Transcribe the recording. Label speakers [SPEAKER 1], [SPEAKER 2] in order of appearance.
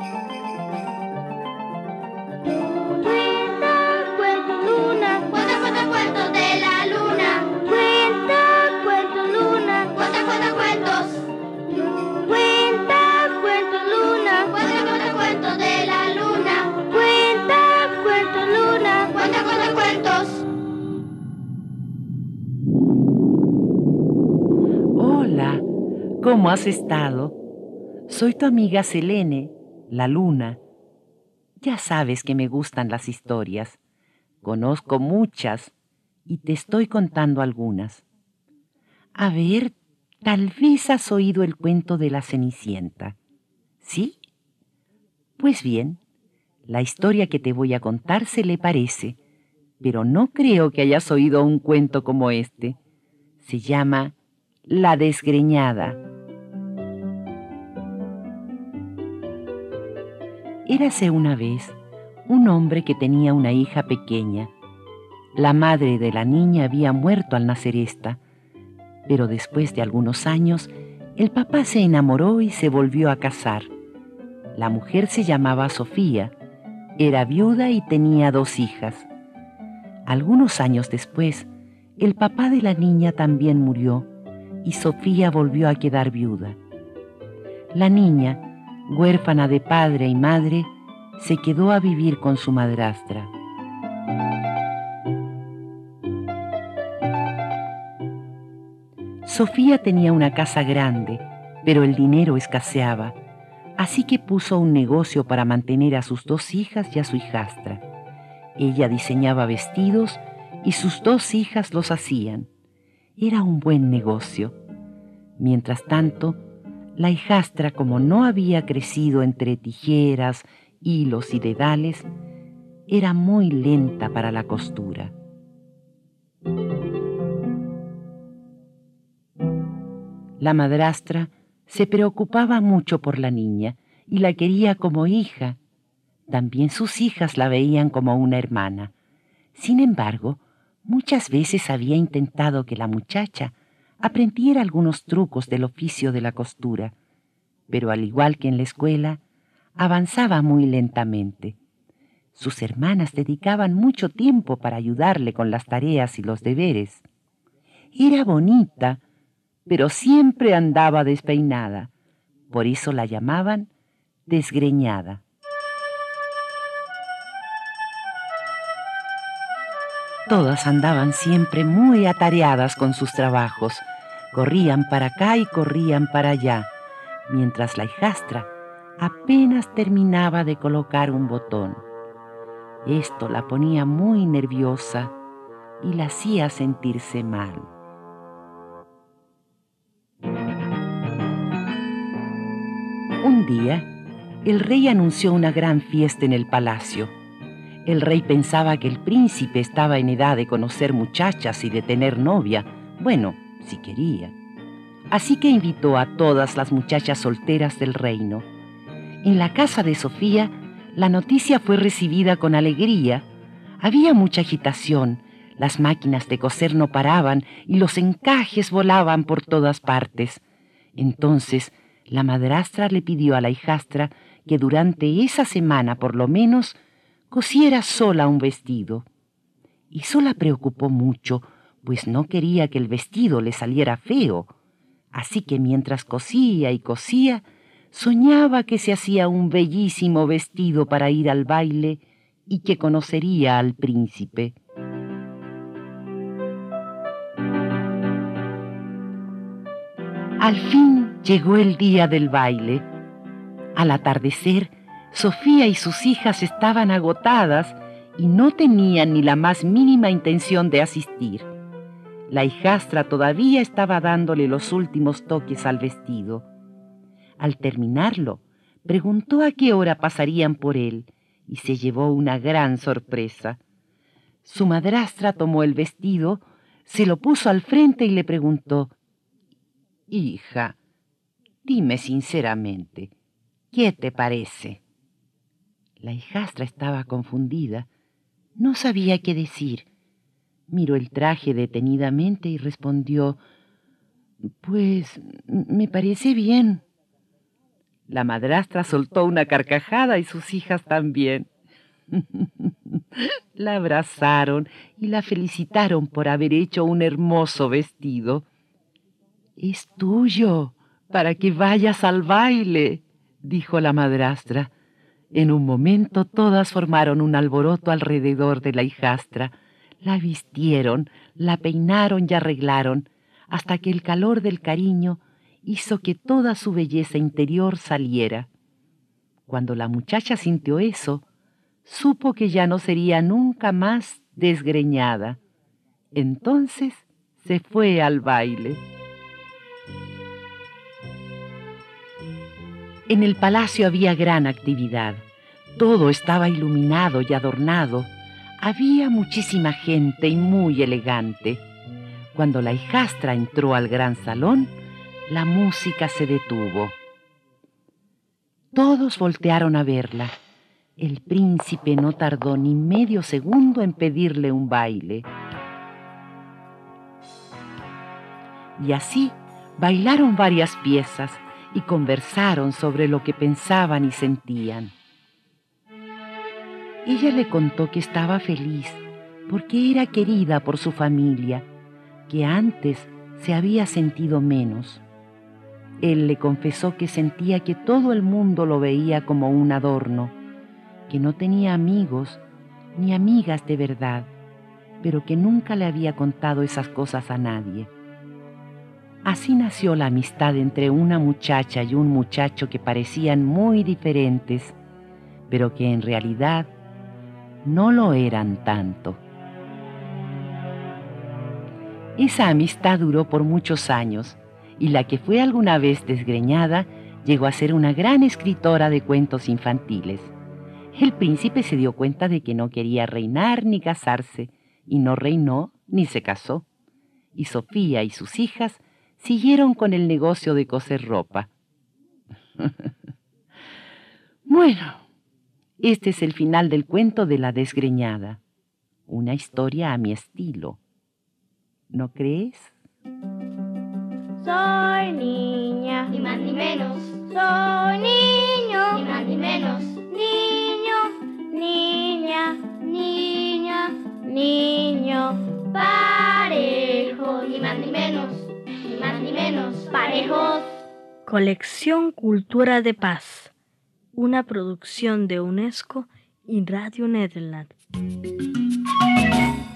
[SPEAKER 1] Cuenta cuentos, Luna.
[SPEAKER 2] Cuenta cuentos de la luna.
[SPEAKER 1] Cuenta cuentos, Luna.
[SPEAKER 2] Cuenta cuentos.
[SPEAKER 1] Cuenta cuentos, Luna.
[SPEAKER 2] Cuenta cuentos de la luna.
[SPEAKER 1] Cuenta cuentos, Luna.
[SPEAKER 2] Cuenta cuentos.
[SPEAKER 3] Hola, ¿cómo has estado? Soy tu amiga Selene, la luna. Ya sabes que me gustan las historias. Conozco muchas y te estoy contando algunas. A ver, tal vez has oído el cuento de la Cenicienta. ¿Sí? Pues bien, la historia que te voy a contar se le parece, pero no creo que hayas oído un cuento como este. Se llama La Desgreñada. Érase una vez un hombre que tenía una hija pequeña. La madre de la niña había muerto al nacer ésta, pero después de algunos años, el papá se enamoró y se volvió a casar. La mujer se llamaba Sofía, era viuda y tenía 2 hijas. Algunos años después, el papá de la niña también murió y Sofía volvió a quedar viuda. La niña, huérfana de padre y madre, se quedó a vivir con su madrastra. Sofía tenía una casa grande, pero el dinero escaseaba, así que puso un negocio para mantener a sus 2 hijas y a su hijastra. Ella diseñaba vestidos y sus 2 hijas los hacían. Era un buen negocio. Mientras tanto, la hijastra, como no había crecido entre tijeras, hilos y dedales, era muy lenta para la costura. La madrastra se preocupaba mucho por la niña y la quería como hija. También sus hijas la veían como una hermana. Sin embargo, muchas veces había intentado que la muchacha aprendiera algunos trucos del oficio de la costura, pero al igual que en la escuela, avanzaba muy lentamente. Sus hermanas dedicaban mucho tiempo para ayudarle con las tareas y los deberes. Era bonita, pero siempre andaba despeinada. Por eso la llamaban desgreñada. Todas andaban siempre muy atareadas con sus trabajos. Corrían para acá y corrían para allá, mientras la hijastra apenas terminaba de colocar un botón. Esto la ponía muy nerviosa y la hacía sentirse mal. Un día, el rey anunció una gran fiesta en el palacio. El rey pensaba que el príncipe estaba en edad de conocer muchachas y de tener novia, bueno, si quería. Así que invitó a todas las muchachas solteras del reino. En la casa de Sofía, la noticia fue recibida con alegría. Había mucha agitación, las máquinas de coser no paraban y los encajes volaban por todas partes. Entonces, la madrastra le pidió a la hijastra que durante esa semana, por lo menos, cosiera sola un vestido. Eso la preocupó mucho, pues no quería que el vestido le saliera feo. Así que mientras cosía y cosía, soñaba que se hacía un bellísimo vestido para ir al baile y que conocería al príncipe. Al fin llegó el día del baile. Al atardecer, Sofía y sus hijas estaban agotadas y no tenían ni la más mínima intención de asistir. La hijastra todavía estaba dándole los últimos toques al vestido. Al terminarlo, preguntó a qué hora pasarían por él y se llevó una gran sorpresa. Su madrastra tomó el vestido, se lo puso al frente y le preguntó: «Hija, dime sinceramente, ¿qué te parece?». La hijastra estaba confundida. No sabía qué decir. Miró el traje detenidamente y respondió: «Pues me parece bien». La madrastra soltó una carcajada y sus hijas también. La abrazaron y la felicitaron por haber hecho un hermoso vestido. «Es tuyo, para que vayas al baile», dijo la madrastra. En un momento todas formaron un alboroto alrededor de la hijastra. La vistieron, la peinaron y arreglaron, hasta que el calor del cariño hizo que toda su belleza interior saliera. Cuando la muchacha sintió eso, supo que ya no sería nunca más desgreñada. Entonces se fue al baile. En el palacio había gran actividad. Todo estaba iluminado y adornado. Había muchísima gente y muy elegante. Cuando la hijastra entró al gran salón, la música se detuvo. Todos voltearon a verla. El príncipe no tardó ni medio segundo en pedirle un baile. Y así bailaron varias piezas y conversaron sobre lo que pensaban y sentían. Ella le contó que estaba feliz porque era querida por su familia, que antes se había sentido menos. Él le confesó que sentía que todo el mundo lo veía como un adorno, que no tenía amigos ni amigas de verdad, pero que nunca le había contado esas cosas a nadie. Así nació la amistad entre una muchacha y un muchacho que parecían muy diferentes, pero que en realidad no lo eran tanto. Esa amistad duró por muchos años, y la que fue alguna vez desgreñada llegó a ser una gran escritora de cuentos infantiles. El príncipe se dio cuenta de que no quería reinar ni casarse, y no reinó ni se casó. Y Sofía y sus hijas siguieron con el negocio de coser ropa. Bueno, este es el final del cuento de la desgreñada. Una historia a mi estilo. ¿No crees?
[SPEAKER 1] Soy niña,
[SPEAKER 2] Ni más ni menos,
[SPEAKER 1] soy niño,
[SPEAKER 2] ni más ni menos.
[SPEAKER 1] niño, niña, niña, niño, parejo,
[SPEAKER 2] Ni más ni menos, ni más ni menos.
[SPEAKER 1] parejos.
[SPEAKER 4] Colección Cultura de Paz, una producción de UNESCO y Radio Nederland.